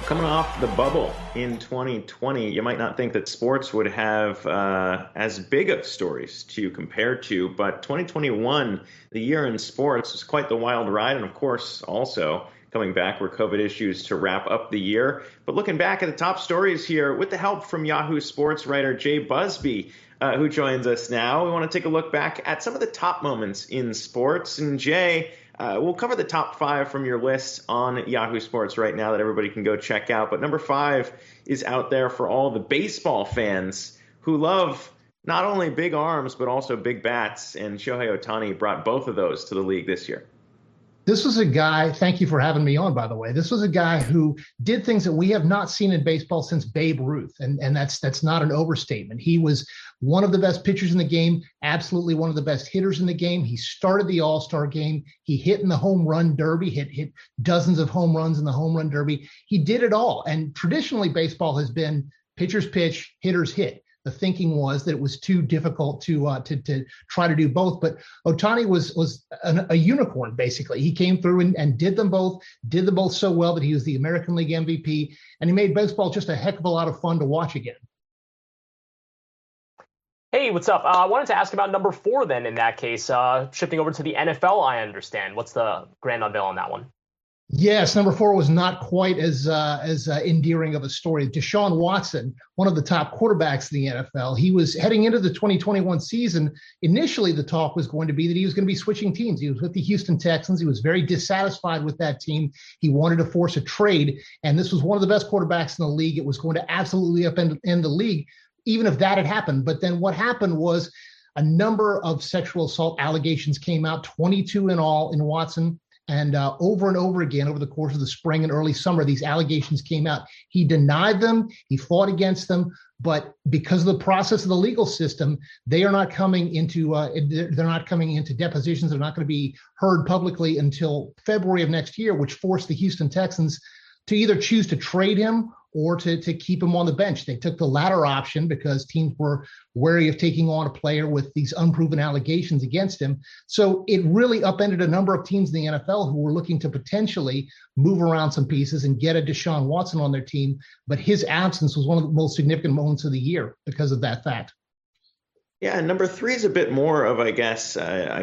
Coming off the bubble in 2020, you might not think that sports would have as big of stories to compare to, but 2021, the year in sports, was quite the wild ride. And of course, also coming back were COVID issues to wrap up the year. But looking back at the top stories here, with the help from Yahoo Sports writer Jay Busby, who joins us now, we want to take a look back at some of the top moments in sports. And Jay, we'll cover the top 5 from your list on Yahoo Sports right now that everybody can go check out. But number 5 is out there for all the baseball fans who love not only big arms, but also big bats. And Shohei Ohtani brought both of those to the league this year. This was a guy, thank you for having me on, by the way. This was a guy who did things that we have not seen in baseball since Babe Ruth. And that's not an overstatement. He was one of the best pitchers in the game, absolutely one of the best hitters in the game. He started the All-Star game. He hit in the home run derby, hit dozens of home runs in the home run derby. He did it all. And traditionally, baseball has been pitchers pitch, hitters hit. The thinking was that it was too difficult to try to do both. But Ohtani was a unicorn, basically. He came through and did them both so well that he was the American League MVP, and he made baseball just a heck of a lot of fun to watch again. Hey, what's up? I wanted to ask about number 4 then in that case, shifting over to the NFL, I understand. What's the grand unveil on that one? Yes, number 4 was not quite as endearing of a story. Deshaun Watson, one of the top quarterbacks in the NFL, he was heading into the 2021 season. Initially, the talk was going to be that he was going to be switching teams. He was with the Houston Texans. He was very dissatisfied with that team. He wanted to force a trade, and this was one of the best quarterbacks in the league. It was going to absolutely upend the league, even if that had happened. But then what happened was a number of sexual assault allegations came out, 22 in all in Watson. And over and over again, over the course of the spring and early summer, these allegations came out. He denied them. He fought against them. But because of the process of the legal system, they are not coming into depositions. They're not going to be heard publicly until February of next year, which forced the Houston Texans to either choose to trade him or to keep him on the bench. They took the latter option because teams were wary of taking on a player with these unproven allegations against him. So it really upended a number of teams in the NFL who were looking to potentially move around some pieces and get a Deshaun Watson on their team. But his absence was one of the most significant moments of the year because of that fact. Yeah, and number 3 is a bit more of, I guess,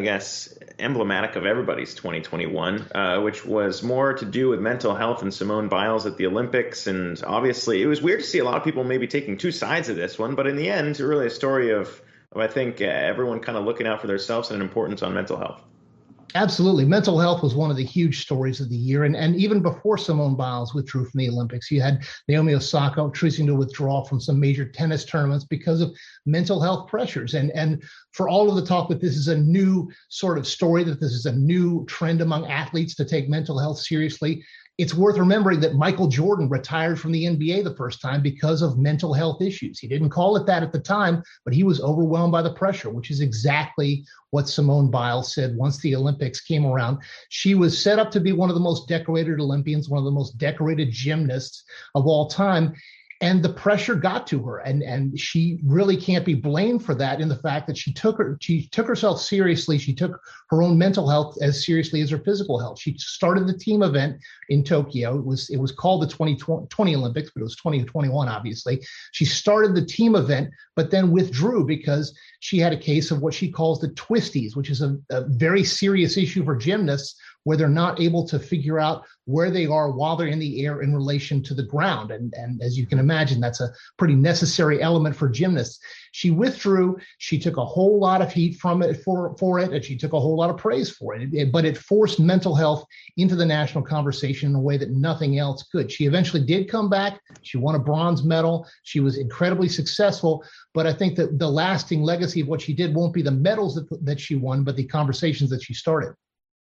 emblematic of everybody's 2021, which was more to do with mental health and Simone Biles at the Olympics. And obviously, it was weird to see a lot of people maybe taking two sides of this one. But in the end, it's really a story of I think, everyone kind of looking out for themselves and an importance on mental health. Absolutely. Mental health was one of the huge stories of the year. And even before Simone Biles withdrew from the Olympics, you had Naomi Osaka choosing to withdraw from some major tennis tournaments because of mental health pressures. And for all of the talk that this is a new sort of story, that this is a new trend among athletes to take mental health seriously, it's worth remembering that Michael Jordan retired from the NBA the first time because of mental health issues. He didn't call it that at the time, but he was overwhelmed by the pressure, which is exactly what Simone Biles said once the Olympics came around. She was set up to be one of the most decorated Olympians, one of the most decorated gymnasts of all time. And the pressure got to her, and she really can't be blamed for that in the fact that she took herself seriously. She took her own mental health as seriously as her physical health. She started the team event in Tokyo. It was called the 2020 Olympics, but it was 2021, obviously. She started the team event, but then withdrew because she had a case of what she calls the twisties, which is a very serious issue for gymnasts, where they're not able to figure out where they are while they're in the air in relation to the ground. And as you can imagine, that's a pretty necessary element for gymnasts. She withdrew. She took a whole lot of heat from it for it, and she took a whole lot of praise for it. But it forced mental health into the national conversation in a way that nothing else could. She eventually did come back. She won a bronze medal. She was incredibly successful. But I think that the lasting legacy of what she did won't be the medals that she won, but the conversations that she started.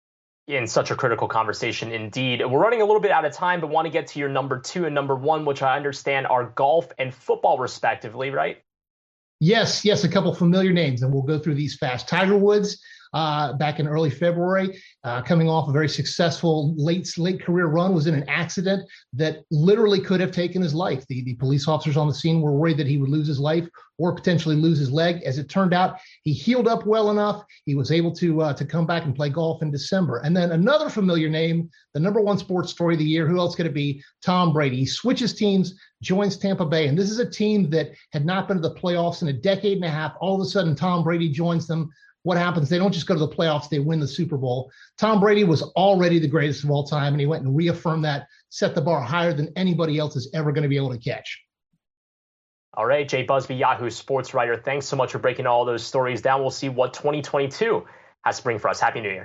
In such a critical conversation indeed. We're running a little bit out of time, but want to get to your number 2 and number 1, which I understand are golf and football respectively, right? Yes, a couple familiar names, and we'll go through these fast. Tiger Woods, back in early February, coming off a very successful late career run, was in an accident that literally could have taken his life. The police officers on the scene were worried that he would lose his life or potentially lose his leg. As it turned out, he healed up well enough. He was able to come back and play golf in December. And then another familiar name, the number one sports story of the year. Who else could it be? Tom Brady. He switches teams, joins Tampa Bay. And this is a team that had not been to the playoffs in a decade and a half. All of a sudden, Tom Brady joins them. What happens? They don't just go to the playoffs, they win the Super Bowl. Tom Brady was already the greatest of all time, and he went and reaffirmed that, set the bar higher than anybody else is ever going to be able to catch. All right, Jay Busby, Yahoo Sports writer, thanks so much for breaking all those stories down. We'll see what 2022 has to bring for us. Happy New Year.